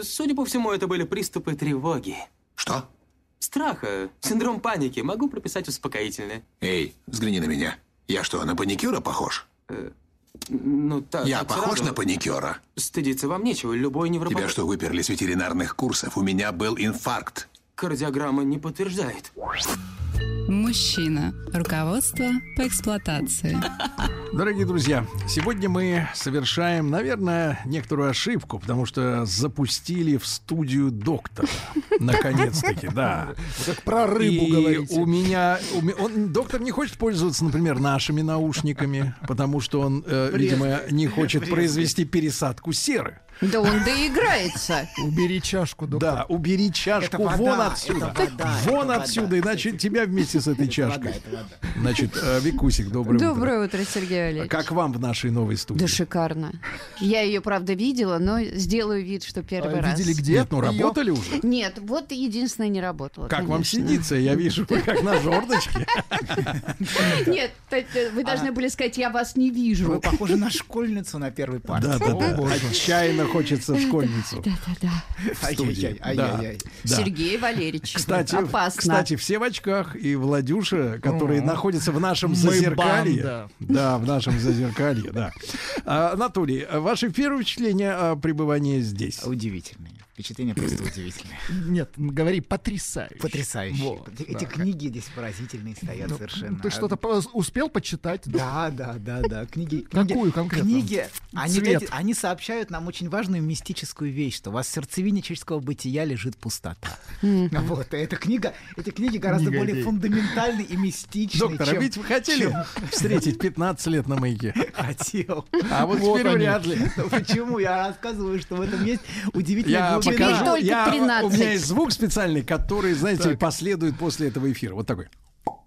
Судя по всему, это были приступы тревоги. Что? Страха, синдром паники. Могу прописать успокоительное. Эй, взгляни на меня. Я что, на паникюра похож? Ну, так. Я так похож сразу. на паникюра? Стыдиться вам нечего, любой невропатолог. Тебя что, выперли с ветеринарных курсов? У меня был инфаркт. Кардиограмма не подтверждает. Мужчина. Руководство по эксплуатации. Дорогие друзья, сегодня мы совершаем, наверное, некоторую ошибку, потому что запустили в студию доктора. Наконец-таки, да. Как про рыбу говорите. Доктор не хочет пользоваться, например, нашими наушниками, потому что он, видимо, не хочет произвести пересадку серы. Да он доиграется. Убери чашку, доктор. Да, убери чашку Это вода, вон отсюда. это вода, Вон это отсюда, вода, иначе кстати. тебя вместе с этой чашкой. Значит, Викусик, доброе утро. Доброе утро, Сергей Валерьевич. Как вам в нашей новой студии? Да шикарно. Я ее, правда, видела, но сделаю вид, что первый раз. Видели где? Нет, ну работали уже? Нет, вот единственное не работало. Как вам конечно. сидится? Я вижу, вы как на жердочке. Нет, вы должны были сказать, я вас не Вы вижу. похожи на школьницу на первой парте. Да. Отчаянно хочется в школьницу. Да. В студии. Ай-яй-яй. Да. Сергей Валерьевич, Кстати, все в очках. И Владюша, который находится в нашем Мы зазеркалье. банда. Да, в нашем зазеркалье, да. Анатолий, ваши первые впечатления о пребывании здесь? Удивительные. Впечатление просто удивительное. Нет, говори потрясающе. Потрясающие. Вот, Эти да. книги здесь поразительные стоят совершенно. Ты что-то успел почитать? Да. Книги. Какую конкретно? Книги, Цвет. они сообщают нам очень важную мистическую вещь, что у вас в сердцевине человеческого бытия лежит пустота. Вот. Эти книги гораздо Книга более идей. фундаментальны и мистичны, Доктор, а чем... ведь вы хотели встретить 15 лет на маяке? Хотел. А вот теперь они. вряд ли. Ну почему? Я рассказываю, что в этом есть удивительная Я глубина. Теперь покажу. только У 13. меня есть звук специальный, который, знаете, последует после этого эфира. Вот такой.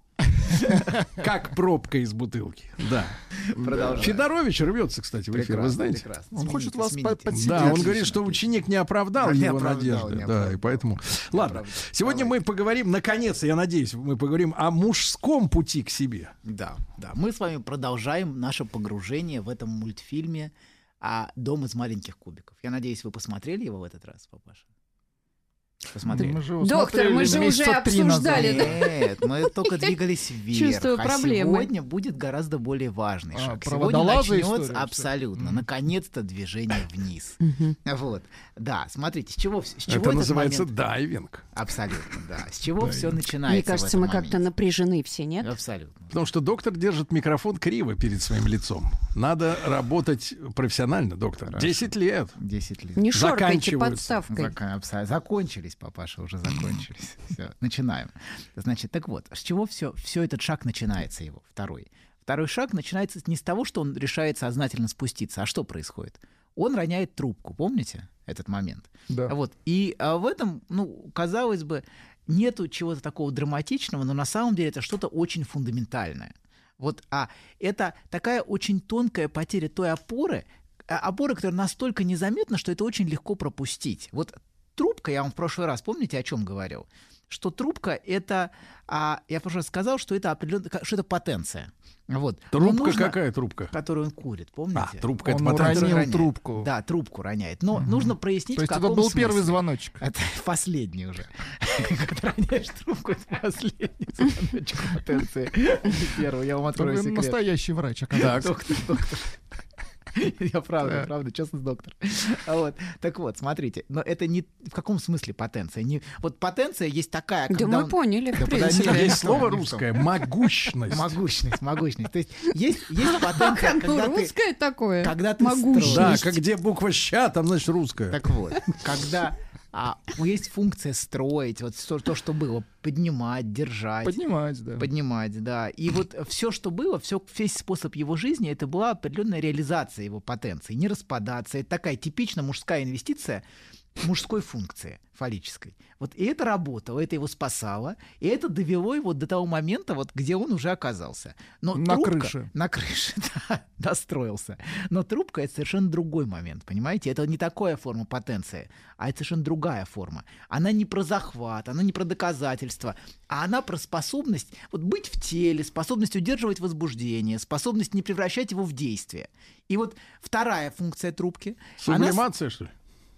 Как пробка из бутылки. Да. Продолжаем. Федорович рвется, кстати, в эфир, вы знаете? Прекрасно. Он хочет вас Смените. подсидеть. Да, он говорит, что ученик не оправдал Не его оправдал, надежды. не Да, оправдал. и поэтому... Ладно, оправдал. сегодня мы поговорим, наконец, я надеюсь, мы поговорим о мужском пути к себе. Да. Мы с вами продолжаем наше погружение в этом мультфильме «Дом из маленьких кубиков». Я надеюсь, вы посмотрели его в этот раз, папаша? Посмотрели? Мы же его Доктор, смотрели мы же уже месяца 3 назад. обсуждали. Да? Нет, мы только двигались вверх. Чувствую проблемы. Сегодня будет гораздо более важный шаг. про Сегодня водолаза начнется история, абсолютно, наконец-то, движение вниз. Вот. Да, смотрите, с чего Это этот называется момент... дайвинг. Абсолютно, да. С чего все начинается? Мне кажется, в мы этом как-то моменте? напряжены все, нет? Абсолютно. Потому что доктор держит микрофон криво перед своим лицом. Надо работать профессионально, доктор. 10 лет. 10 лет. Не шоркайте Заканчиваются. подставкой. Закончились, папаша, уже закончились. Все, начинаем. Значит, так вот, с чего все этот шаг начинается его, второй? Второй шаг начинается не с того, что он решает сознательно спуститься, а что происходит? Он роняет трубку, помните этот момент? Да. Вот. И в этом, казалось бы, нету чего-то такого драматичного, но на самом деле это что-то очень фундаментальное. Вот, это такая очень тонкая потеря той опоры, которая настолько незаметна, что это очень легко пропустить. Вот трубка, я вам в прошлый раз, помните, о чем говорил? Что трубка — это, я в прошлый раз сказал, что это что это потенция. Вот. Трубка какая трубка? Которую он курит, помните? Трубка — это Он потенция. уронил трубку. Да, трубку роняет. Но нужно прояснить, То в есть это каком был смысле. первый звоночек. Это последний уже. Когда роняешь трубку, это последний звоночек потенции. Первый, я вам открою Вы секрет. настоящий врач, оказывается. Доктор. Я правда, честно, доктор. Вот. Так вот, смотрите, но это не в каком смысле потенция? Вот потенция есть такая, Да когда мы поняли, в подожди, принципе. Есть слово русское — могущность. Могущность. То есть есть потенция, Ну, когда ты... русское такое. Когда ты Могущность. Да, строишь. как где буква «щ», там, значит, русское. Так вот, когда есть функция строить, вот то, что было, поднимать, держать. Поднимать, да. И вот все, что было, весь способ его жизни, это была определенная реализация его потенции. Не распадаться. Это такая типично мужская инвестиция мужской функции, фаллической. Вот и это работало, это его спасало, и это довело его до того момента, вот, где он уже оказался. Но На трубка, крыше. На крыше, да, достроился. Но трубка — это совершенно другой момент, понимаете? Это не такая форма потенции, а это совершенно другая форма. Она не про захват, она не про доказательство, а она про способность вот быть в теле, способность удерживать возбуждение, способность не превращать его в действие. И вот вторая функция трубки... Сублимация, что ли?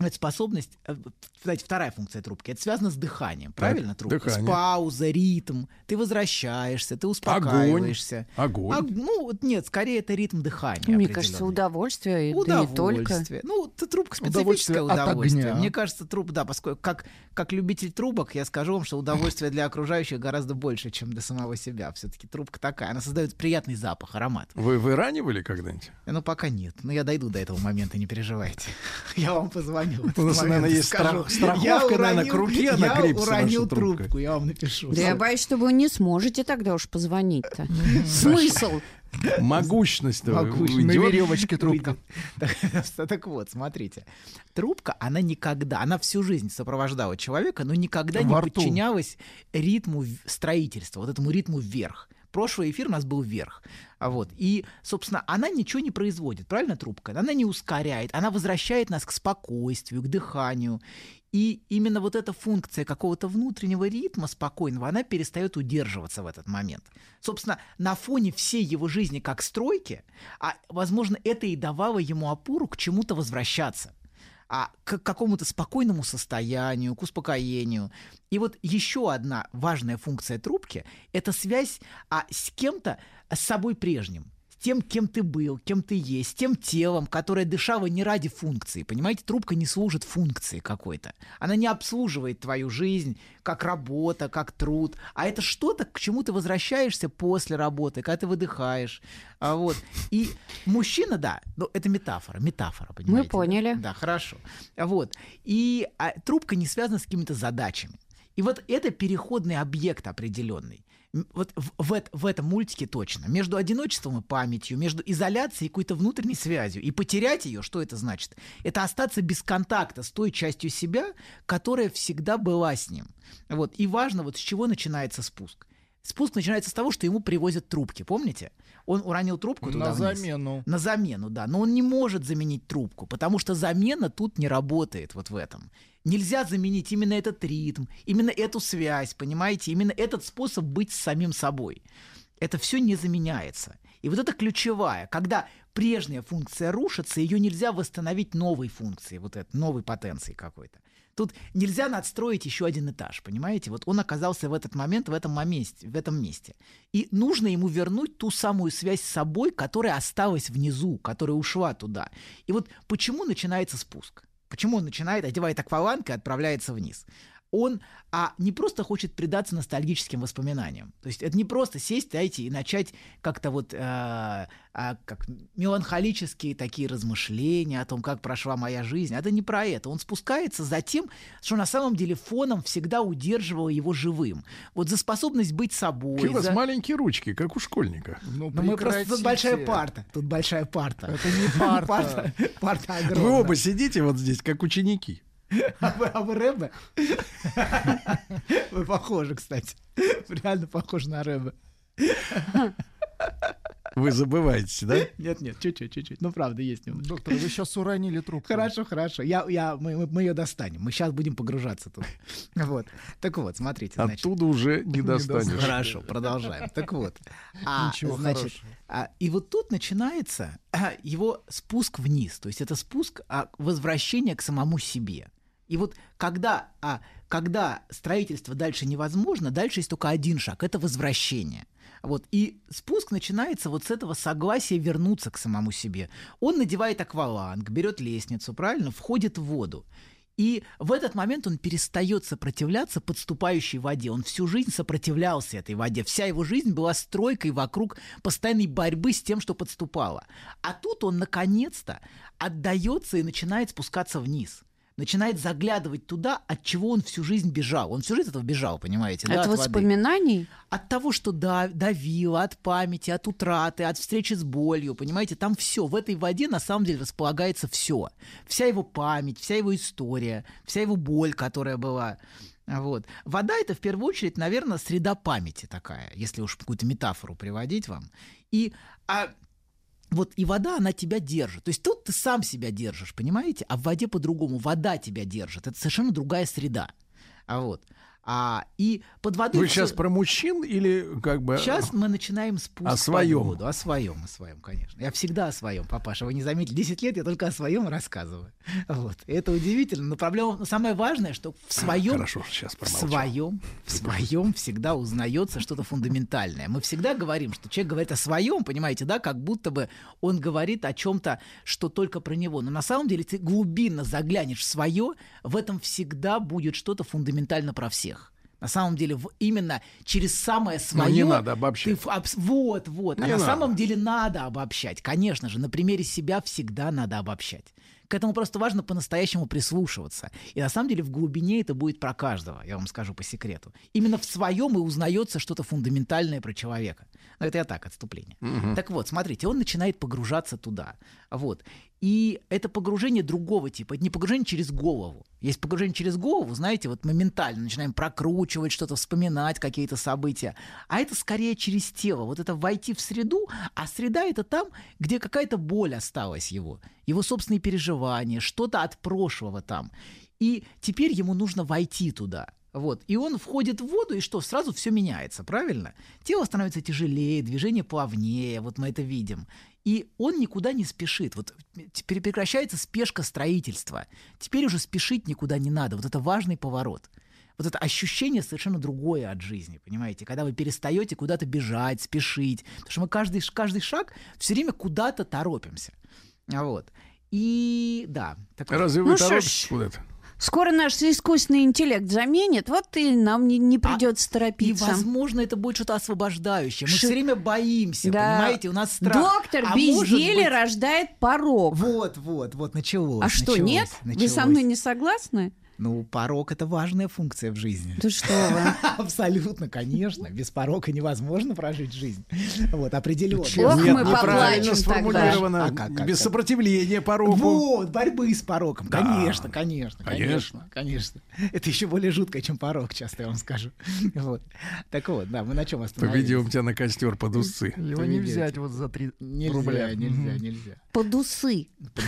Это способность, кстати, вторая функция трубки, это связано с дыханием, правильно, трубка? Дыхание. С паузой, ритм, ты возвращаешься, ты успокаиваешься. Огонь. Нет, скорее это ритм дыхания. Мне кажется, удовольствие, да и только. Трубка специфическое Удовольствие от удовольствие. огня. Мне кажется, поскольку как любитель трубок, я скажу вам, что удовольствие для окружающих гораздо больше, чем для самого себя. Все-таки трубка такая, она создает приятный запах, аромат. Вы в Иране были когда-нибудь? Пока нет. Но я дойду до этого момента, не переживайте. Я вам позвоню. У нас, наверное, есть страховка, наверное, к руке на клипсе. Я уронил трубку, я вам напишу. Да я боюсь, что вы не сможете тогда уж позвонить-то. Смысл? Могущность-то На уйдет. веревочке трубка. Так вот, смотрите. Трубка, она всю жизнь сопровождала человека, но никогда не Во рту. подчинялась ритму строительства, вот этому ритму вверх. Прошлый эфир у нас был вверх. И, собственно, она ничего не производит, правильно, трубка? Она не ускоряет, она возвращает нас к спокойствию, к дыханию. И именно вот эта функция какого-то внутреннего ритма спокойного, она перестает удерживаться в этот момент. Собственно, на фоне всей его жизни как стройки, возможно, это и давало ему опору к чему-то возвращаться. К какому-то спокойному состоянию, к успокоению. И вот еще одна важная функция трубки — это связь с кем-то, с собой прежним. С тем, кем ты был, кем ты есть, с тем телом, которое дышало не ради функции. Понимаете, трубка не служит функции какой-то. Она не обслуживает твою жизнь как работа, как труд. А это что-то, к чему ты возвращаешься после работы, когда ты выдыхаешь. И мужчина, да, это метафора, понимаете? Мы поняли. Да, хорошо. И трубка не связана с какими-то задачами. И вот это переходный объект определенный. Вот в этом мультике точно. Между одиночеством и памятью, между изоляцией и какой-то внутренней связью. И потерять ее, что это значит? Это остаться без контакта с той частью себя, которая всегда была с ним. И важно, с чего начинается спуск. Спуск начинается с того, что ему привозят трубки, помните? Он уронил трубку туда вниз. На замену, да. Но он не может заменить трубку, потому что замена тут не работает в этом. Нельзя заменить именно этот ритм, именно эту связь, понимаете? Именно этот способ быть с самим собой. Это все не заменяется. И вот это ключевая. Когда прежняя функция рушится, ее нельзя восстановить новой функцией, новой потенцией какой-то. Тут нельзя надстроить еще один этаж, понимаете? Он оказался в этот момент, в этом месте. И нужно ему вернуть ту самую связь с собой, которая осталась внизу, которая ушла туда. И почему начинается спуск? Почему он одевает акваланг и отправляется вниз? Он не просто хочет предаться ностальгическим воспоминаниям. То есть это не просто сесть, знаете, и начать как-то как меланхолические такие размышления о том, как прошла моя жизнь. Это не про это. Он спускается за тем, что на самом деле фоном всегда удерживало его живым. За способность быть собой. Какие у вас маленькие ручки, как у школьника. Мы просто... Тут большая парта. Это не парта. Парта огромная. Вы оба сидите здесь, как ученики. А вы Рэбе? Вы похожи, кстати. Реально похожи на Рэбе. Вы забываетесь, да? Нет, чуть-чуть. Правда, есть немного. Доктор, вы сейчас уронили трубку. Хорошо. Мы ее достанем. Мы сейчас будем погружаться тут. Так вот, смотрите. Оттуда уже не достанешь. Хорошо, продолжаем. Так вот. Ничего хорошего. И тут начинается его спуск вниз. То есть это спуск, возвращение к самому себе. И когда строительство дальше невозможно, дальше есть только один шаг — это возвращение. И спуск начинается с этого согласия вернуться к самому себе. Он надевает акваланг, берет лестницу, правильно, входит в воду. И в этот момент он перестает сопротивляться подступающей воде. Он всю жизнь сопротивлялся этой воде. Вся его жизнь была стройкой вокруг постоянной борьбы с тем, что подступало. А тут он, наконец-то, отдается и начинает спускаться вниз. Начинает заглядывать туда, от чего он всю жизнь бежал. Он всю жизнь этого бежал, понимаете? От воспоминаний? От того, что давило, от памяти, от утраты, от встречи с болью, понимаете? Там все. В этой воде на самом деле располагается все. Вся его память, вся его история, вся его боль, которая была. Вода — это в первую очередь, наверное, среда памяти такая, если уж какую-то метафору приводить вам. И вода, она тебя держит. То есть тут ты сам себя держишь, понимаете? А в воде по-другому. Вода тебя держит. Это совершенно другая среда. И под водой... Вы сейчас про мужчин или как бы... Сейчас мы начинаем спуск о своем. под воду. О своем, конечно. Я всегда о своем, папаша. Вы не заметили, 10 лет я только о своем рассказываю. Вот. И это удивительно. Но проблема, самое важное, что в своем... Хорошо, сейчас в своем всегда узнается что-то фундаментальное. Мы всегда говорим, что человек говорит о своем, понимаете, да, как будто бы он говорит о чем-то, что только про него. Но на самом деле, ты глубинно заглянешь в свое, в этом всегда будет что-то фундаментально про всех. На самом деле, именно через самое свое... Но не надо обобщать. Вот. На самом деле надо обобщать. Конечно же, на примере себя всегда надо обобщать. К этому просто важно по-настоящему прислушиваться. И на самом деле в глубине это будет про каждого, я вам скажу по секрету. Именно в своем и узнается что-то фундаментальное про человека. Но это я так, отступление. Так вот, смотрите, он начинает погружаться туда. Вот. И это погружение другого типа. Это не погружение через голову. Есть погружение через голову, знаете, вот моментально начинаем прокручивать что-то, вспоминать какие-то события. А это скорее через тело. Вот это войти в среду, а среда — это там, где какая-то боль осталась его собственные переживания, что-то от прошлого там. И теперь ему нужно войти туда. Вот. И он входит в воду, и что? Сразу все меняется, правильно? Тело становится тяжелее, движение плавнее, вот мы это видим. И он никуда не спешит. Вот теперь прекращается спешка строительства. Теперь уже спешить никуда не надо. Вот это важный поворот. Вот это ощущение совершенно другое от жизни, понимаете? Когда вы перестаете куда-то бежать, спешить. Потому что мы каждый шаг все время куда-то торопимся. Вот. И да. Разве вы торопитесь куда-то? Скоро наш искусственный интеллект заменит, вот и нам не придется торопиться. И, возможно, это будет что-то освобождающее. Мы все время боимся, понимаете? У нас страх. Доктор, безделие рождает порок. Вот, началось. А что, нет? Вы со мной не согласны? Ну, порок — это важная функция в жизни. Да что вы. Абсолютно, конечно. Без порока невозможно прожить жизнь. Вот, определенно. Ох, нет, мы неправильно поплачем сформулировано. Как? Без сопротивления пороку. Вот, борьбы с пороком. Да. Конечно. Это еще более жутко, чем порок, часто я вам скажу. Вот. Так вот, да, мы на чем остановились? Поведем тебя на костер под усы. Его не взять вот за 3 рубля. Нельзя. Под усы.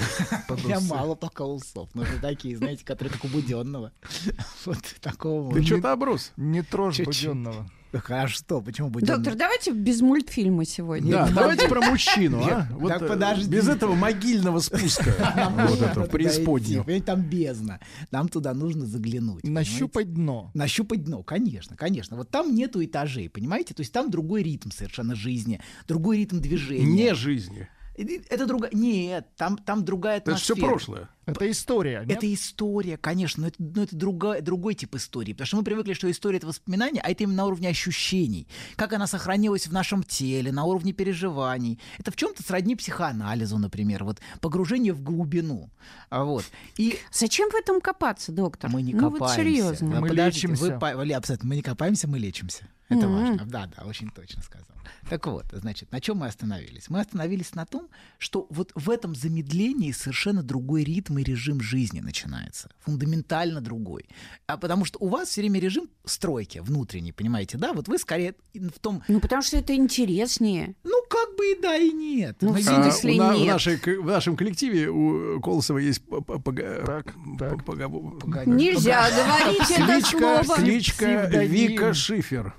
Я мало пока усов. Нужны такие, знаете, которые как у Будённого. Вот такого. Ты что-то оброс? Не трожь Будённого. А что? Почему Будённого? Доктор, давайте без мультфильма сегодня. Да, давайте про мужчину, а? Так подожди. Без этого могильного спуска. Вот это, в преисподнюю. Понимаете, там бездна. Нам туда нужно заглянуть. Нащупать дно. Нащупать дно, конечно. Вот там нету этажей, понимаете? То есть там другой ритм совершенно жизни, другой ритм движения. Не жизни. Это другая... Нет, там другая атмосфера. Это все прошлое. Это история, нет? Это история, конечно, но это другой тип истории. Потому что мы привыкли, что история — это воспоминания, а это именно на уровне ощущений. Как она сохранилась в нашем теле, на уровне переживаний. Это в чем-то сродни психоанализу, например. Вот погружение в глубину. Вот. И... Зачем в этом копаться, доктор? Мы не копаемся. Вот серьезно. Мы лечимся. Абсолютно, мы не копаемся, мы лечимся. Это важно. Да, очень точно сказал. Так вот, значит, на чем мы остановились? Мы остановились на том, что вот в этом замедлении совершенно другой ритм и режим жизни начинается. Фундаментально другой. Потому что у вас все время режим стройки внутренней, понимаете, да? Вот вы скорее в том... Ну, потому что это интереснее. Ну, как бы и да, и нет. Ну, в смысле нет. В нашем коллективе у Колосова есть Нельзя говорить это слово. Кличка Вика Шифер.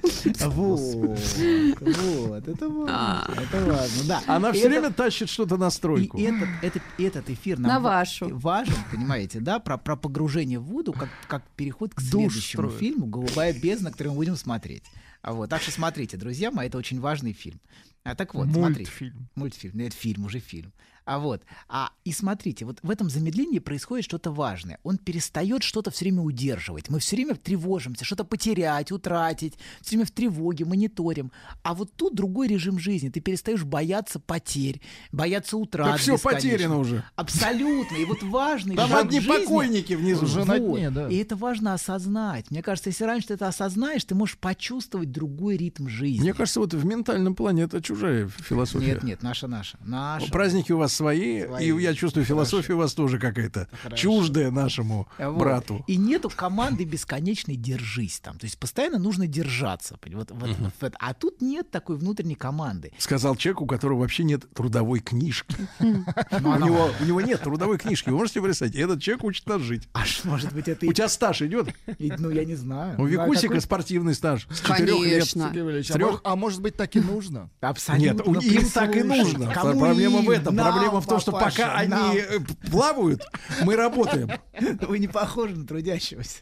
Вот, это важно, да. Она все время тащит что-то на стройку. И этот эфир нам важен, понимаете, да, про погружение в воду, как переход к следующему фильму «Голубая бездна», который мы будем смотреть. Вот, так что смотрите, друзья мои, это очень важный фильм. Так вот, смотрите. Мультфильм. Нет, уже фильм. И смотрите, вот в этом замедлении происходит что-то важное. Он перестает что-то все время удерживать. Мы все время тревожимся, что-то потерять, утратить, все время в тревоге, мониторим. А вот тут другой режим жизни. Ты перестаешь бояться потерь, бояться утрат. Так все потеряно уже. Абсолютно. И вот важный там режим одни жизни, покойники внизу. Уже на дне, да. И это важно осознать. Мне кажется, если раньше ты это осознаешь, ты можешь почувствовать другой ритм жизни. Мне кажется, вот в ментальном плане это чужая философия. Нет, наша. Праздники у вас свои, и я чувствую, философия у вас тоже какая-то чуждая нашему брату. И нету команды бесконечной «держись» там. То есть постоянно нужно держаться. А тут нет такой внутренней команды. Сказал человек, у которого вообще нет трудовой книжки. У него нет трудовой книжки. Вы можете представить? Этот человек учит нас жить. А может быть, это... У тебя стаж идет? Ну, я не знаю. У Викусика спортивный стаж. С 4 лет. А может быть, так и нужно? Абсолютно. Нет, им так и нужно. Проблема в этом. Проблема в том, что пока они плавают, мы работаем. Вы не похожи на трудящегося.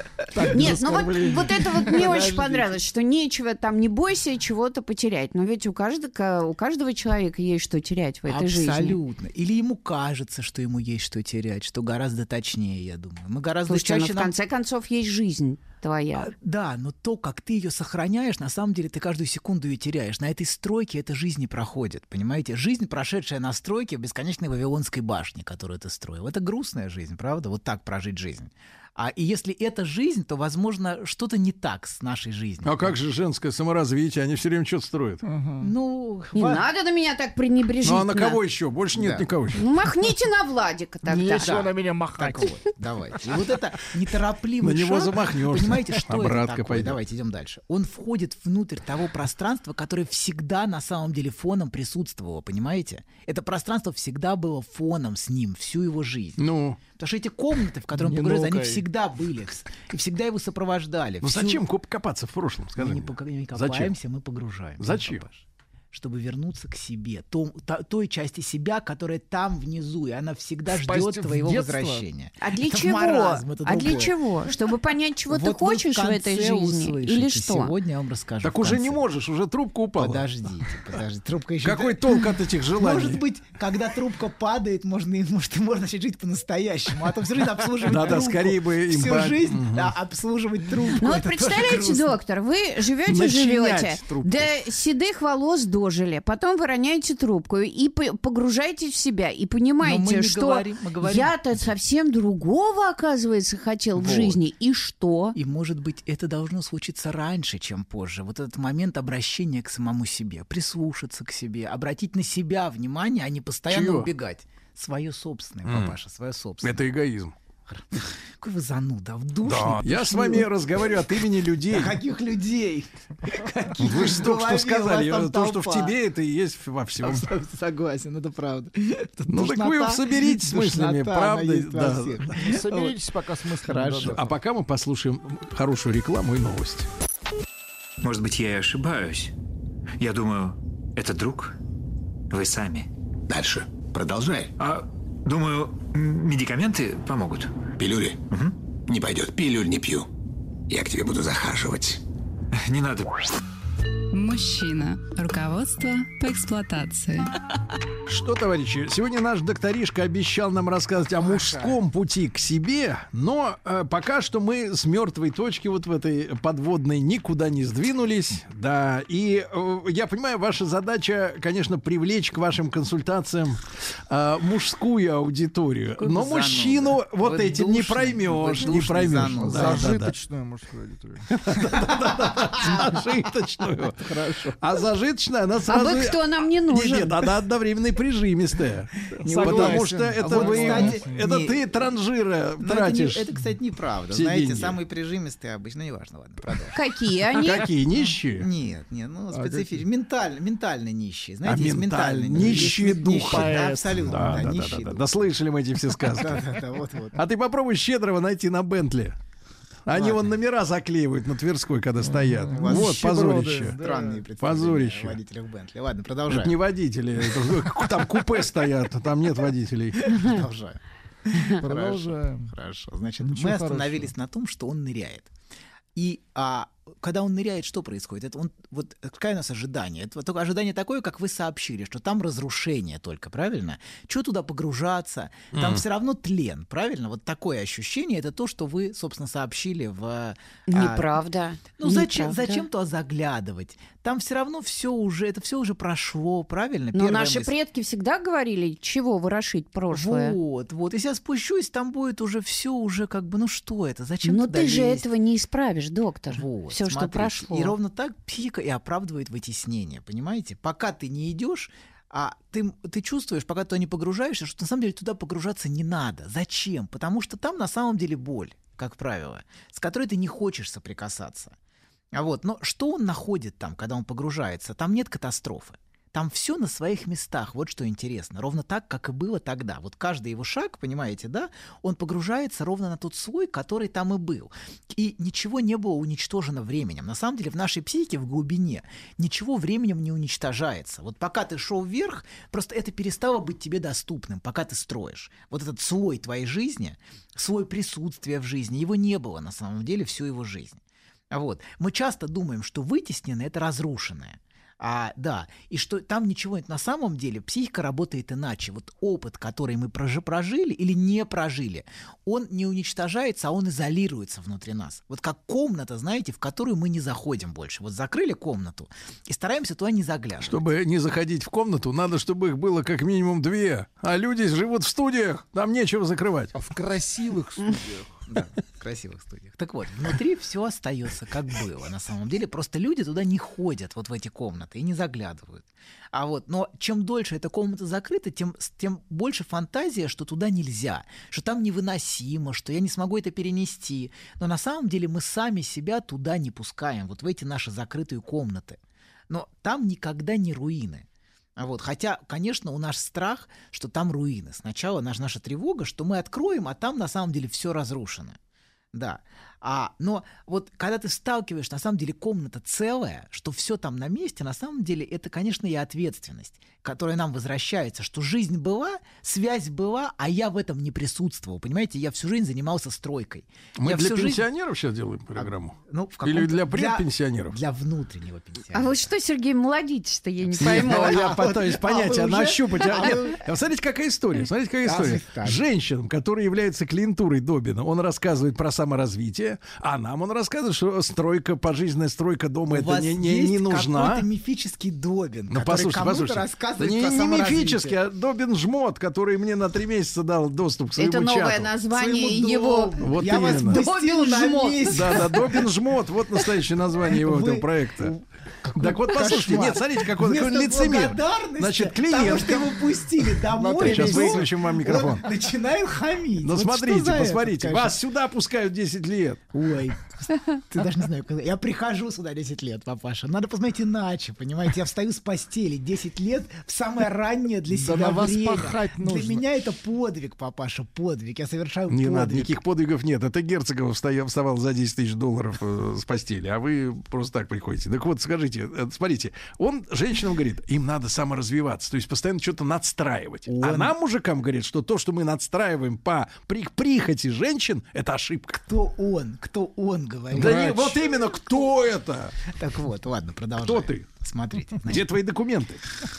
Нет, ну вот это вот мне очень понравилось, что нечего там, не бойся чего-то потерять. Но ведь у каждого человека есть что терять в этой жизни. Абсолютно. Или ему кажется, что ему есть что терять, что гораздо точнее, я думаю. Мы гораздо чаще... в конце концов, есть жизнь твоя. Да, но то, как ты ее сохраняешь, на самом деле ты каждую секунду ее теряешь. На этой стройке эта жизнь не проходит, понимаете? Жизнь, прошедшая на стройке в бесконечной Вавилонской башне, которую ты строил. Это грустная жизнь, правда? Вот так прожить жизнь. И если это жизнь, то, возможно, что-то не так с нашей жизнью. А как же женское саморазвитие? Они все время что-то строят. Ну, не надо на меня так пренебрежительно. Ну, а на кого еще? Больше нет никого еще. Ну, махните на Владика тогда. Нечего на меня махать. Так вот, давайте. И вот это неторопливый На него шаг, замахнешься. понимаете, что Обратка это такое? пойдет. Давайте идем дальше. Он входит внутрь того пространства, которое всегда на самом деле фоном присутствовало, понимаете? Это пространство всегда было фоном с ним всю его жизнь. Ну... Потому что эти комнаты, в которые он погружается, они всегда были. И всегда его сопровождали. Ну зачем копаться в прошлом? Скажи Мы мне. не копаемся, мы погружаемся. Зачем? Чтобы вернуться к себе, той части себя, которая там внизу, и она всегда ждет твоего возвращения. А для Это чего? маразм, это А для другое. чего? Чтобы понять, чего ты Вот вы хочешь в этой конце жизни? услышите. Или что? Сегодня я вам расскажу. Так в уже конце. не можешь, уже трубка упала. Подождите. Трубка еще... Какой толк от этих желаний? Может быть, когда трубка падает, можно начать жить по-настоящему. А то всю жизнь обслуживать Да-да, трубку. скорее бы им Всю жизнь обслуживать трубку. Ну вот это тоже представляете, грустно. доктор, вы живете, Начинять трубку. до седых волос дожили, потом вы роняете трубку и погружаетесь в себя, и Но мы понимаете, не что говорим, мы говорим... я-то совсем другого, оказывается, хотел в жизни. И что? И, может быть, это должно случиться раньше, чем позже. Вот этот момент обращения к самому себе, прислушаться к себе, обратить на себя внимание, а не постоянно Чье? убегать. Свое собственное, папаша, свое собственное. Это эгоизм. Какой вы зануда, в душу. Да, я с вами разговариваю от имени людей. Каких людей? Вы же только что сказали, то, что в тебе, это и есть во всем. Согласен, это правда. Ну так вы соберитесь с мыслями, правда? Да. Соберитесь пока с мыслями. Хорошо. А пока мы послушаем хорошую рекламу и новости. Может быть, я и ошибаюсь. Я думаю, это друг. Вы сами. Дальше. Продолжай. Думаю, медикаменты помогут. Пилюли? Не пойдет. Пилюль не пью. Я к тебе буду захаживать. Не надо. Мужчина. Руководство по эксплуатации. Что, товарищи, сегодня наш докторишка обещал нам рассказать о мужском пути к себе, но пока что мы с мертвой точки вот в этой подводной никуда не сдвинулись. Да, и я понимаю, ваша задача, конечно, привлечь к вашим консультациям мужскую аудиторию. Но мужчину вот Вы этим не душный, проймешь, вы не душный проймешь. зануда. Да, да, да. Зажиточную мужскую аудиторию. Зажиточную. Хорошо. А зажиточная, она А сразу... вы кто нам не нужен? Нет, она одновременно и прижимистая. Согласен. Потому что это Вот, вы... кстати, Это не- ты транжира Но тратишь. Это, кстати, неправда. все Знаете, деньги. самые прижимистые обычно, неважно, ладно, продолжим. Какие они? Какие нищие? Нет, ну специфически. Ментально нищие. Знаете, А есть ментально ментально нищие есть духа. нищие, да, Поэт. абсолютно. Да, нищие Да, духа. слышали мы эти все сказки. Да, вот. А ты попробуй Щедрого найти на Бентли. Они вон номера заклеивают на Тверской, когда стоят. У вас Вот щеброды, позорище. да. Странные представления Позорище. о водителях Бентли. Ладно, Это продолжаем. не водители. Там купе стоят, там нет водителей. Продолжаем. Продолжаем. Хорошо. Значит, Ничего мы хорошего. остановились на том, что он ныряет. И когда он ныряет, что происходит? Это вот какое у нас ожидание? Это только ожидание такое, как вы сообщили, что там разрушение только, правильно? Чего туда погружаться? Там все равно тлен, правильно? Вот такое ощущение, это то, что вы, собственно, сообщили в... Неправда. Ну зачем туда заглядывать? Там все равно все уже прошло, правильно? Но Первая наши мысль. предки всегда говорили, чего ворошить прошлое. Вот. Если я спущусь, там будет уже все уже как бы, ну что это? Зачем Но туда ты же лезть? этого не исправишь, доктор. Вот, Все, что смотрите. прошло. И ровно так психика и оправдывает вытеснение, понимаете? Пока ты не идешь, А ты чувствуешь, пока ты туда не погружаешься, что на самом деле туда погружаться не надо. Зачем? Потому что там на самом деле боль, как правило, с которой ты не хочешь соприкасаться. Но что он находит там, когда он погружается? Там нет катастрофы. Там все на своих местах, вот что интересно. Ровно так, как и было тогда. Вот каждый его шаг, понимаете, да, он погружается ровно на тот слой, который там и был. И ничего не было уничтожено временем. На самом деле в нашей психике, в глубине, ничего временем не уничтожается. Вот пока ты шел вверх, просто это перестало быть тебе доступным, пока ты строишь. Вот этот слой твоей жизни, слой присутствия в жизни, его не было на самом деле всю его жизнь. Мы часто думаем, что вытесненное — это разрушенное. Да, и что там ничего нет. На самом деле психика работает иначе. Вот опыт, который мы прожили или не прожили, он не уничтожается, а он изолируется внутри нас. Вот как комната, знаете, в которую мы не заходим больше. Вот закрыли комнату и стараемся туда не заглядывать. Чтобы не заходить в комнату, надо, чтобы их было как минимум 2. А люди живут в студиях, там нечего закрывать. А в красивых студиях. Да, в красивых студиях. Так вот, внутри все остается как было. На самом деле просто люди туда не ходят, вот в эти комнаты, и не заглядывают. Но чем дольше эта комната закрыта, тем больше фантазия, что туда нельзя, что там невыносимо, что я не смогу это перенести. Но на самом деле мы сами себя туда не пускаем, вот в эти наши закрытые комнаты. Но там никогда не руины. Хотя, конечно, у нас страх, что там руины. Сначала наша тревога, что мы откроем, а там на самом деле все разрушено. Да. Но вот когда ты сталкиваешься, на самом деле комната целая, что все там на месте, на самом деле это, конечно, и ответственность, которая нам возвращается, что жизнь была, связь была, а я в этом не присутствовал. Понимаете, я всю жизнь занимался стройкой. Мы для пенсионеров сейчас делаем программу? Или для предпенсионеров? Для внутреннего пенсионера. А вы что, Сергей, молодитесь-то, я не пойму. Я пытаюсь понять, нащупать. Смотрите, какая история. Женщинам, которые являются клиентурой Добина, он рассказывает про саморазвитие, а нам он рассказывает, что пожизненная стройка дома это не нужна. Какой-то мифический Добин, который кому-то рассказывает не про саморазвитие. мифический, а Добин Жмот, который мне на 3 месяца дал доступ к своему чату. Это новое название его. Вот я именно. Вас Добин Жмот. Да, Добин Жмот, вот настоящее название его этого проекта. Так вот, послушайте, нет, смотрите, какой лицемер. Значит, клиент... Потому что его пустили домой. Сейчас выключим вам микрофон. Начинает хамить. Ну, смотрите, посмотрите. Вас сюда пускают 10 лет. Ой, ты даже не знаю, когда... Я прихожу сюда 10 лет, папаша. Надо посмотреть иначе, понимаете? Я встаю с постели 10 лет в самое раннее для себя время. Для меня это подвиг, папаша, подвиг. Я совершаю подвиг. Не надо, никаких подвигов нет. Это Герцогов вставал за $10 000 с постели, а вы просто так приходите. Так вот, скажите, смотрите, он женщинам говорит, им надо саморазвиваться, то есть постоянно что-то надстраивать. А нам, мужикам, говорит, что то, что мы надстраиваем по прихоти женщин, это ошибка. Кто он? Кто он говорит? Да не, вот именно кто это? Так вот, ладно, продолжай. Кто ты? Смотрите. Значит, где твои документы?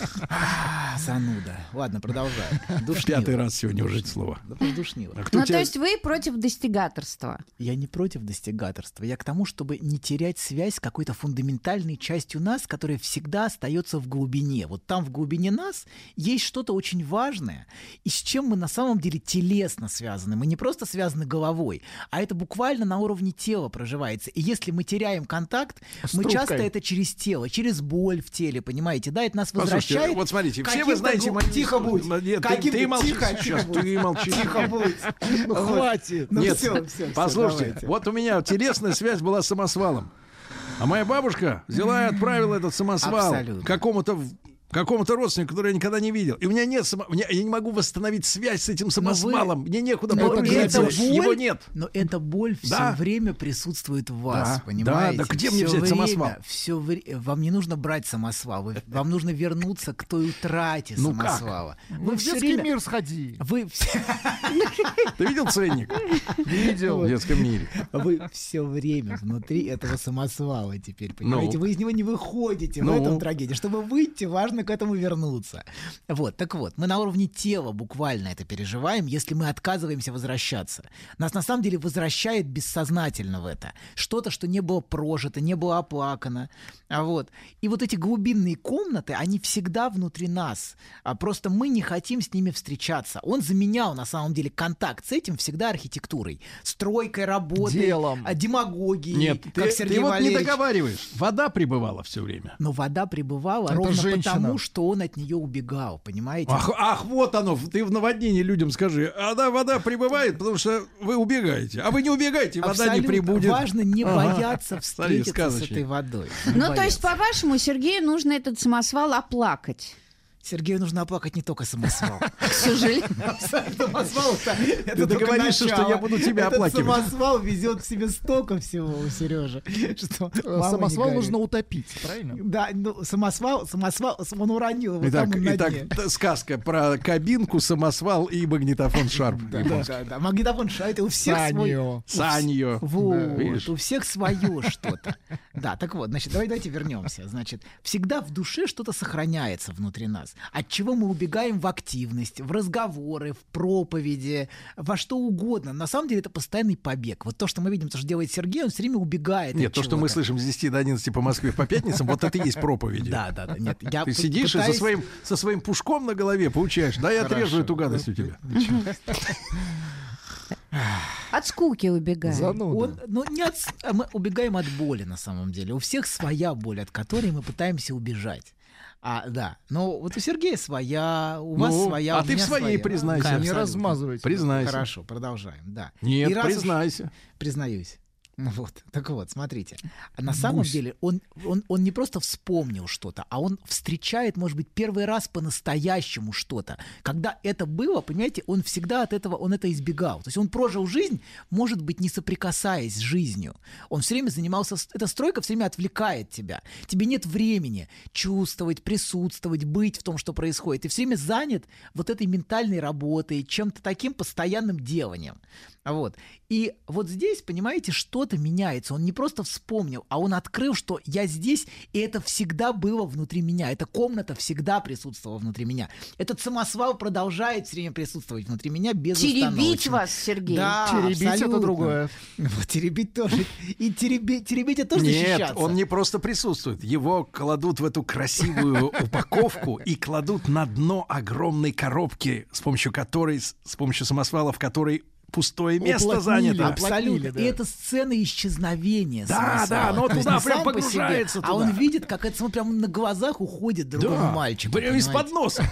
Зануда. Ладно, продолжай. Душнило. 5-й раз сегодня уже это слово. Да подушнило. То есть вы против достигаторства? Я не против достигаторства. Я к тому, чтобы не терять связь с какой-то фундаментальной частью нас, которая всегда остается в глубине. Вот там в глубине нас есть что-то очень важное, и с чем мы на самом деле телесно связаны. Мы не просто связаны головой, а это буквально на уровне тела проживается. И если мы теряем контакт, мы часто это через тело, через боль в теле, понимаете, да, это нас возвращает. Вот смотрите, все вы знаете... Тихо будь. Нет, ты молчи. Сейчас ты молчи. Тихо будь. Хватит. Нет, послушайте, вот у меня телесная связь была с самосвалом. А моя бабушка взяла и отправила этот самосвал какому-то родственнику, который я никогда не видел. И у меня нет я не могу восстановить связь с этим самосвалом. Мне некуда погрузиться. Его нет. Но эта боль все время присутствует в вас, понимаете? Да, где мне взять самосвал? Вам не нужно брать самосвал. Вам нужно вернуться к той утрате самосвала. Вы в детский мир сходи. Ты видел ценник? Видел. В детском мире. Вы все время внутри этого самосвала теперь, понимаете? Вы из него не выходите. В этом трагедия. Чтобы выйти, важно к этому вернуться. Вот, так вот, мы на уровне тела буквально это переживаем, если мы отказываемся возвращаться. Нас на самом деле возвращает бессознательно в это. Что-то, что не было прожито, не было оплакано. И вот эти глубинные комнаты, они всегда внутри нас. Просто мы не хотим с ними встречаться. Он заменял, на самом деле, контакт с этим всегда архитектурой, стройкой, работой, делом, демагогией. Нет, как ты вот не договариваешь. Вода пребывала все время. Но вода пребывала это ровно женщина. потому, тому, что он от нее убегал, понимаете? Ах, вот оно, ты в наводнении людям скажи. Вода прибывает, потому что вы убегаете. А вы не убегаете, вода не прибудет. Важно не бояться встретиться с этой водой. Ну, то есть, по-вашему, Сергею нужно этот самосвал оплакать? Сергею нужно оплакать не только самосвал. К сожалению. Ты договоришься, что я буду тебя оплакивать. Самосвал везет в себе столько всего у Сережи. Самосвал нужно утопить, правильно? Да, ну самосвал, он уронил его там на дне. Итак, сказка про кабинку, самосвал и магнитофон Шарп. Да, магнитофон Шарп, это у всех свое. Саньо. Вот, у всех свое что-то. Да, так вот, значит, давайте вернемся. Значит, всегда в душе что-то сохраняется внутри нас. От чего мы убегаем в активность, в разговоры, в проповеди, во что угодно. На самом деле это постоянный побег. Вот то, что мы видим, то, что делает Сергей, он все время убегает. Нет, то, что мы слышим с 10 до 11 по Москве по пятницам, вот это и есть проповеди. Да. Нет, ты сидишь и со своим пушком на голове поучаешь. Да, я отрежу эту гадость у тебя. От скуки убегаем. Мы убегаем от боли, на самом деле. У всех своя боль, от которой мы пытаемся убежать. Да, но вот у Сергея своя, у вас своя, а ты в своей признайся. Не размазывайте. Признайся. Хорошо, продолжаем, да. Нет, признайся. Признаюсь. Вот, так вот, смотрите. На самом деле он не просто вспомнил что-то, а он встречает, может быть, первый раз по-настоящему что-то. Когда это было, понимаете, он всегда от этого, он это избегал. То есть он прожил жизнь, может быть, не соприкасаясь с жизнью. Он все время занимался, эта стройка все время отвлекает тебя. Тебе нет времени чувствовать, присутствовать, быть в том, что происходит. Ты все время занят вот этой ментальной работой, чем-то таким постоянным деланием. Вот. И вот здесь, понимаете, что-то меняется. Он не просто вспомнил, а он открыл, что я здесь, и это всегда было внутри меня. Эта комната всегда присутствовала внутри меня. Этот самосвал продолжает все время присутствовать внутри меня безостановочно. Теребить вас, Сергей. Да, теребить абсолютно. Это другое. Вот, теребить тоже. И теребить это тоже защищаться. Нет, он не просто присутствует. Его кладут в эту красивую упаковку и кладут на дно огромной коробки, с помощью которой, с помощью самосвала, в которой пустое место занято. Абсолютно. Да. И это сцена исчезновения. Да, но туда прям погружается туда. А он видит, как это прямо на глазах уходит другому мальчику. Прямо из-под носа.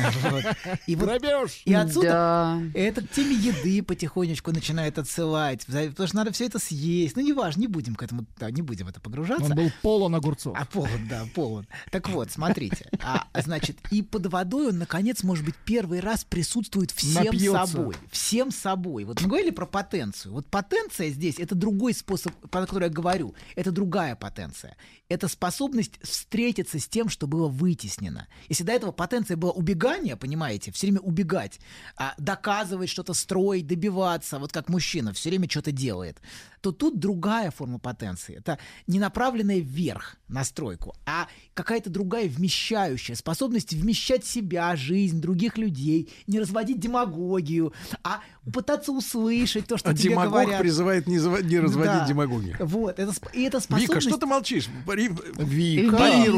И отсюда это к теме еды потихонечку начинает отсылать. Потому что надо все это съесть. Ну, неважно, не будем к этому, не будем в это погружаться. Он был полон огурцов. Полон. Так вот, смотрите. Значит, и под водой он, наконец, может быть, первый раз присутствует всем собой. Всем собой. Вот мы говорили про потенцию. Вот потенция здесь — это другой способ, про который я говорю. Это другая потенция. Это способность встретиться с тем, что было вытеснено. Если до этого потенция была убегание, понимаете, все время убегать, доказывать что-то, строить, добиваться, вот как мужчина все время что-то делает, то тут другая форма потенции. Это не направленная вверх на стройку, а какая-то другая вмещающая способность вмещать себя, жизнь, других людей, не разводить демагогию, а пытаться услышать то, что тебе говорят. Демагог призывает не разводить демагогию. Вот. Это способность... Вика, что ты молчишь? Вика!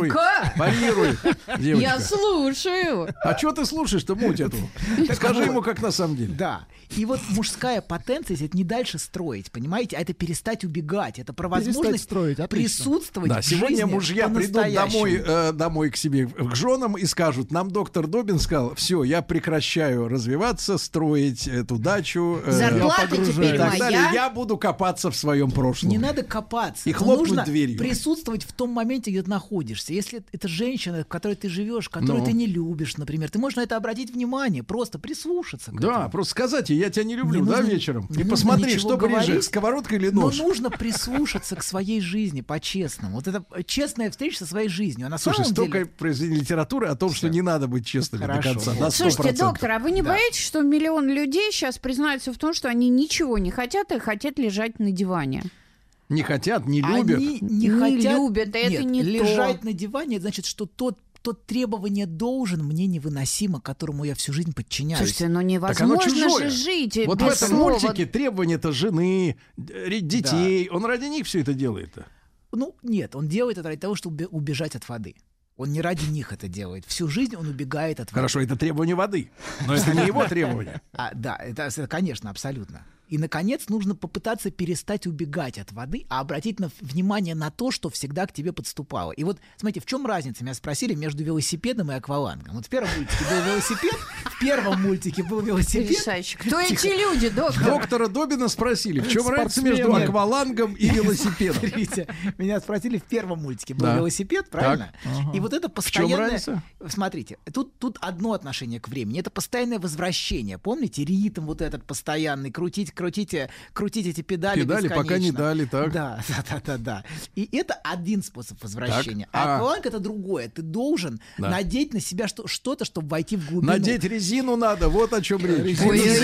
Парируй, девочка. Я слушаю. А что ты слушаешь-то, муть эту? Скажи ему, как на самом деле. Да. И вот мужская потенция, это не дальше строить, понимаете, а это перестать убегать. Это про возможность присутствовать в жизни. Сегодня мужья придут домой к себе, к женам, и скажут: нам доктор Добин сказал, все, я прекращаю развиваться, строить эту дачу. Зарплата теперь моя. Я буду копаться в своем прошлом. Не надо копаться. И хлопнуть нужно дверью. Присутствовать в том моменте, где ты находишься. Если это женщина, в которой ты живешь, которую ты не любишь, например, ты можешь на это обратить внимание, просто прислушаться к этому. Да, просто сказать ей: я тебя не люблю, вечером. И посмотри, что ближе, сковородка или нож. Но нужно прислушаться к своей жизни по-честному. Вот это честная встреча со своей жизнью. А на Слушай, самом столько деле... произведений литературы о том, что не надо быть честными до конца. На 100%. Слушайте, доктор, а вы не боитесь, что миллион людей сейчас признаются в том, что они ничего не хотят и хотят лежать на диване? Не хотят, не любят. Они не хотят. Любят, это Нет, не лежать то. на диване, это значит, что тот требование должен мне невыносимо, которому я всю жизнь подчиняюсь. Слушайте, ну невозможно же жить вот без в этом слова. мультике требования-то жены, детей. Да. Он ради них все это делает-то. Ну, нет, он делает это ради того, чтобы убежать от воды. Он не ради них это делает. Всю жизнь он убегает от воды. Хорошо, это требование воды, но это не его требование. Да, это, конечно, абсолютно. И, наконец, нужно попытаться перестать убегать от воды, а обратить внимание на то, что всегда к тебе подступало. И вот, смотрите, в чем разница, меня спросили, между велосипедом и аквалангом. Вот в первом мультике был велосипед, в первом мультике был велосипед. Кто эти люди, доктор? Доктора Добина спросили, в чем разница между аквалангом и велосипедом? Смотрите, меня спросили, в первом мультике был велосипед, правильно? И вот это постоянное... В чем разница? Смотрите, тут одно отношение к времени. Это постоянное возвращение. Помните, ритм вот этот постоянный, крутить эти педали бесконечно. Пока не дали, так? Да. И это один способ возвращения. А акваланг — это другое. Ты должен надеть на себя что-то, чтобы войти в глубину. Надеть резину надо, вот о чем речь.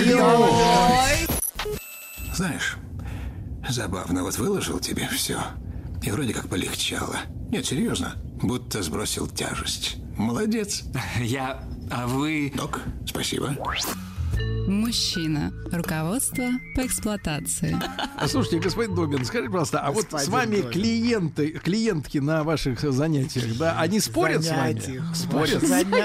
Знаешь, забавно, вот выложил тебе все, и вроде как полегчало. Нет, серьезно, будто сбросил тяжесть. Молодец. А вы... Док, спасибо. Мужчина. Руководство по эксплуатации. Слушайте, господин Добин, скажите, пожалуйста, а вот с вами клиентки на ваших занятиях, да, они спорят с вами? Спорят?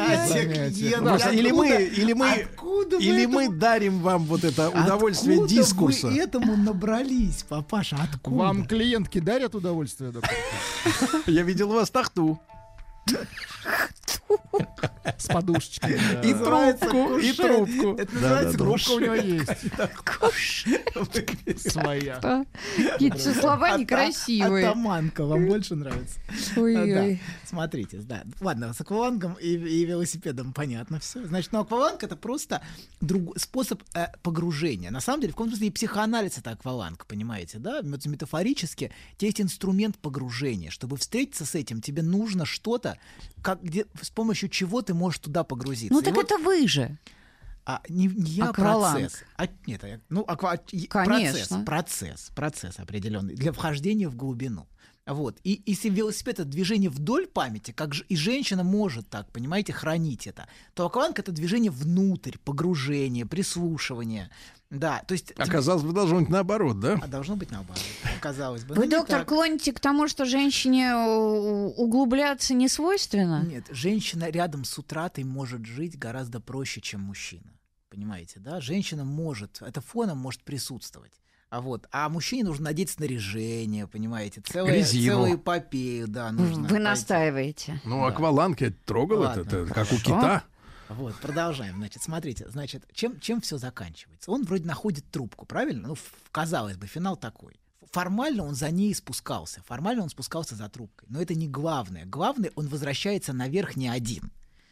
Или мы дарим вам вот это удовольствие дискурса? Вы этому набрались, папаша? Откуда? Вам клиентки дарят удовольствие, доктор? Я видел у вас тахту. С подушечкой. И трубку. Это называется трубка у него есть. Своя. Какие-то слова некрасивые. Атаманка вам больше нравится? Ой-ой. Смотрите, да. Ладно, с аквалангом и велосипедом понятно все. Значит, акваланг — это просто способ погружения. На самом деле, в каком-то смысле и психоанализ — это акваланг, понимаете, да? Метафорически, тебе есть инструмент погружения. Чтобы встретиться с этим, тебе нужно что-то, с помощью чего ты можешь туда погрузиться. Ну так это вы же. Не я, акваланг. Процесс определенный для вхождения в глубину. Вот. И если велосипед — это движение вдоль памяти, и женщина может так, понимаете, хранить это, то акваланг — это движение внутрь, погружение, прислушивание. Да, то есть... Казалось бы, должно быть наоборот, да? Должно быть наоборот, казалось бы. Вы, доктор, клоните к тому, что женщине углубляться не свойственно? Нет, женщина рядом с утратой может жить гораздо проще, чем мужчина. Понимаете, да? Женщина может, это фоном может присутствовать. А мужчине нужно надеть снаряжение, понимаете, целую эпопею, да, нужно. Вы настаиваете. Ну, акваланг я трогал, это как у кита. Вот, продолжаем. Значит, смотрите, чем все заканчивается? Он вроде находит трубку, правильно? Ну, казалось бы, финал такой. Формально он за ней спускался, за трубкой. Но это не главное. Главное, он возвращается наверх не один.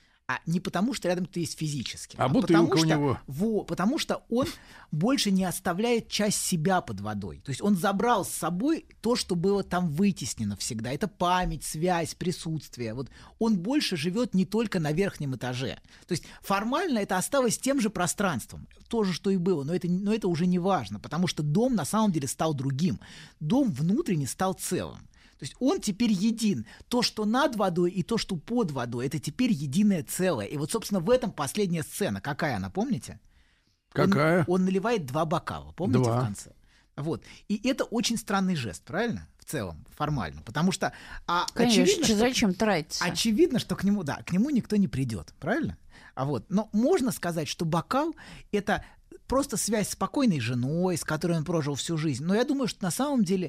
Не потому, что рядом кто-то есть физически, бутылка у него. Потому что он больше не оставляет часть себя под водой. То есть он забрал с собой то, что было там вытеснено всегда. Это память, связь, присутствие. Вот он больше живет не только на верхнем этаже. То есть формально это осталось тем же пространством. То же, что и было. Но это уже не важно, потому что дом на самом деле стал другим. Дом внутренне стал целым. То есть он теперь един. То, что над водой, и то, что под водой, это теперь единое целое. И вот, собственно, в этом последняя сцена. Какая она, помните? Какая? Он наливает 2 бокала, помните, 2. в конце? Вот. И это очень странный жест, правильно? В целом, формально. Потому что... Конечно, зачем тратиться? Очевидно, что к нему никто не придет, правильно? Но можно сказать, что бокал — это просто связь с спокойной женой, с которой он прожил всю жизнь. Но я думаю, что на самом деле...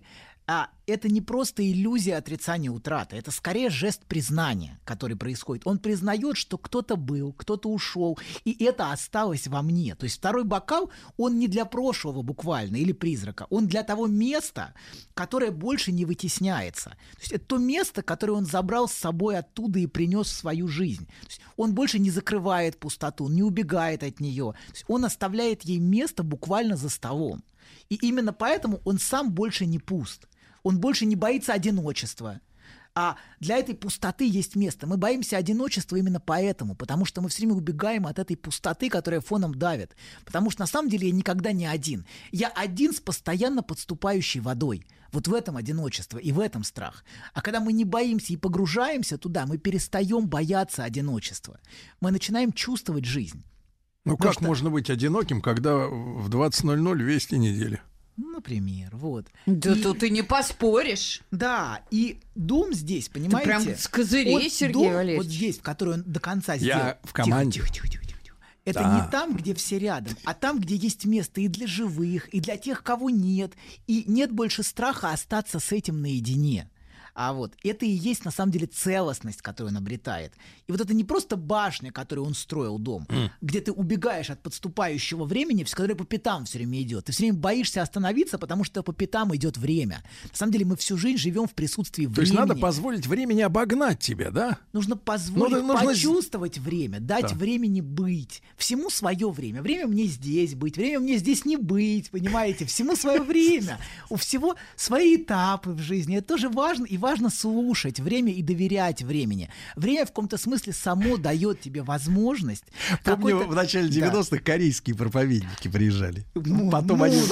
это не просто иллюзия отрицания утраты, это скорее жест признания, который происходит. Он признает, что кто-то был, кто-то ушел, и это осталось во мне. То есть второй бокал, он не для прошлого буквально или призрака, он для того места, которое больше не вытесняется. То есть это то место, которое он забрал с собой оттуда и принес в свою жизнь. То есть он больше не закрывает пустоту, не убегает от нее. То есть он оставляет ей место буквально за столом. И именно поэтому он сам больше не пуст. Он больше не боится одиночества. А для этой пустоты есть место. Мы боимся одиночества именно поэтому, потому что мы все время убегаем от этой пустоты, которая фоном давит. Потому что на самом деле я никогда не один. Я один с постоянно подступающей водой. Вот в этом одиночество и в этом страх. А когда мы не боимся и погружаемся туда, мы перестаем бояться одиночества. Мы начинаем чувствовать жизнь. Ну как можно быть одиноким, когда в 20:00 вести недели? Например, вот. Да тут ты не поспоришь. Да, и дом здесь, понимаете? Ты прям с козырей, Сергей дом Валерьевич. вот здесь, в который он до конца сделал. Я в команде. Тихо. Это не там, где все рядом, а там, где есть место и для живых, и для тех, кого нет. И нет больше страха остаться с этим наедине. А вот это и есть на самом деле целостность, которую он обретает. И вот это не просто башня, которую он строил дом, где ты убегаешь от подступающего времени, которое по пятам все время идет. Ты все время боишься остановиться, потому что по пятам идет время. На самом деле мы всю жизнь живем в присутствии времени. То есть надо позволить времени обогнать тебя, да? Нужно позволить почувствовать время, дать времени быть. Всему свое время. Время мне здесь быть, время мне здесь не быть, понимаете? Всему свое время. У всего свои этапы в жизни. Это тоже важно. И важно слушать время и доверять времени. Время в каком-то смысле само дает тебе возможность. Помню, в начале 90-х корейские проповедники приезжали. Потом они,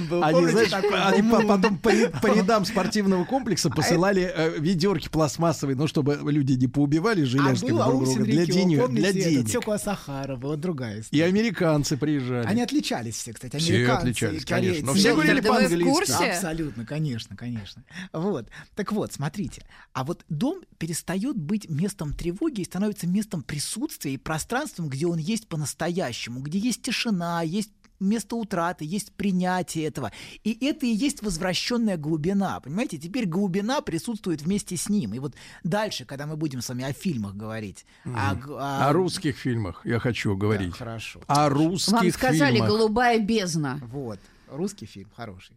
знаешь, потом по рядам спортивного комплекса посылали ведерки пластмассовые, ну, чтобы люди не поубивали железками друг друга для денег. Тёкла Сахара была другая история. И американцы приезжали. Они отличались все, кстати. Все отличались, конечно. Но все говорили Да вы в по-английски. курсе? Абсолютно, конечно. Вот. Так вот, смотрите. А вот дом перестает быть местом тревоги и становится местом присутствия и пространством, где он есть по-настоящему, где есть тишина, есть место утраты, есть принятие этого. И это и есть возвращенная глубина. Понимаете, теперь глубина присутствует вместе с ним. И вот дальше, когда мы будем с вами о фильмах говорить. О русских фильмах я хочу говорить. Да, хорошо. О русских Вам сказали фильмах. «Голубая бездна». Вот. Русский фильм хороший.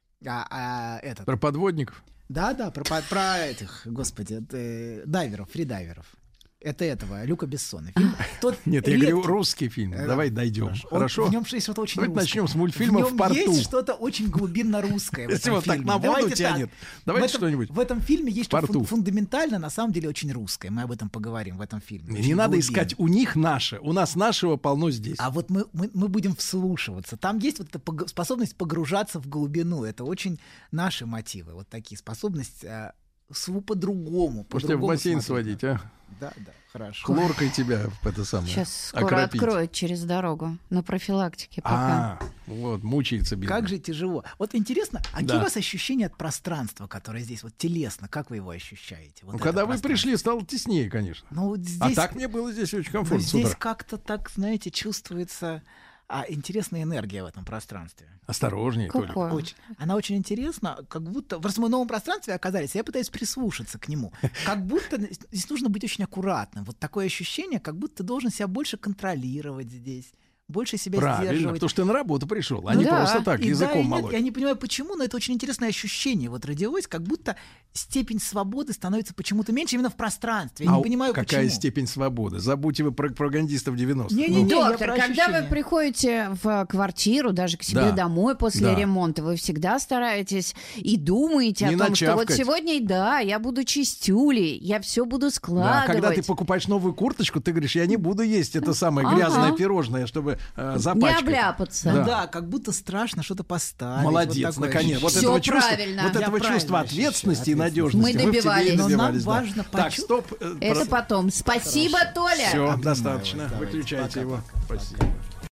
Этот. Про подводников? Да, про этих, господи, дайверов, фридайверов. Это этого, Люка Бессона. Нет, я говорю русский фильм. Давай дойдем. Хорошо? В нем есть что-то очень Давайте русское. начнем с мультфильма «В порту». есть что-то очень глубинно русское в Если этом вот так фильме. на воду тянет. Давайте что-нибудь. В этом фильме есть что-то «Порту». фундаментально, на самом деле, очень русское. Мы об этом поговорим в этом фильме. Не надо искать у них наше. У нас нашего полно здесь. А вот мы будем вслушиваться. Там есть вот эта способность погружаться в глубину. Это очень наши мотивы. Вот такие способности по-другому. Может, тебя в бассейн сводить, а? Да, хорошо. Хлоркой тебя это самое. Сейчас скоро окропить. откроют через дорогу на профилактике пока. Вот, мучается бедный. Как же тяжело. Вот интересно, какие у вас ощущения от пространства, которое здесь вот телесно, как вы его ощущаете? Вот когда вы пришли, стало теснее, конечно. Ну, вот здесь, а так мне было здесь очень комфортно. Здесь как-то так, знаете, чувствуется интересная энергия в этом пространстве. Осторожнее, Толя. Она очень интересна, как будто в новом пространстве оказались, я пытаюсь прислушаться к нему. Как будто здесь нужно быть очень аккуратным. Вот такое ощущение, как будто ты должен себя больше контролировать здесь. Больше себя Правильно, сдерживать. потому что ты на работу пришел, а не просто так, языком молоть. Я не понимаю, почему, но это очень интересное ощущение. Вот родилось, как будто степень свободы становится почему-то меньше именно в пространстве. Я не понимаю, какая почему. степень свободы? Забудьте вы про пропагандистов 90-х. Доктор, когда вы приходите в квартиру, даже к себе домой после ремонта, вы всегда стараетесь и думаете о том, что вот сегодня, я буду чистюлей, я все буду складывать. Да, когда ты покупаешь новую курточку, ты говоришь, я не буду есть это самое грязное пирожное, чтобы запачкать. Не обляпаться. Да, как будто страшно что-то поставить. Молодец, вот наконец. Вот Всё этого правильно. вот этого чувства ответственности и надежности. Мы добивались. Но нам важно Так, стоп. Это потом. Спасибо, Толя. Все, достаточно. Выключайте его. Спасибо.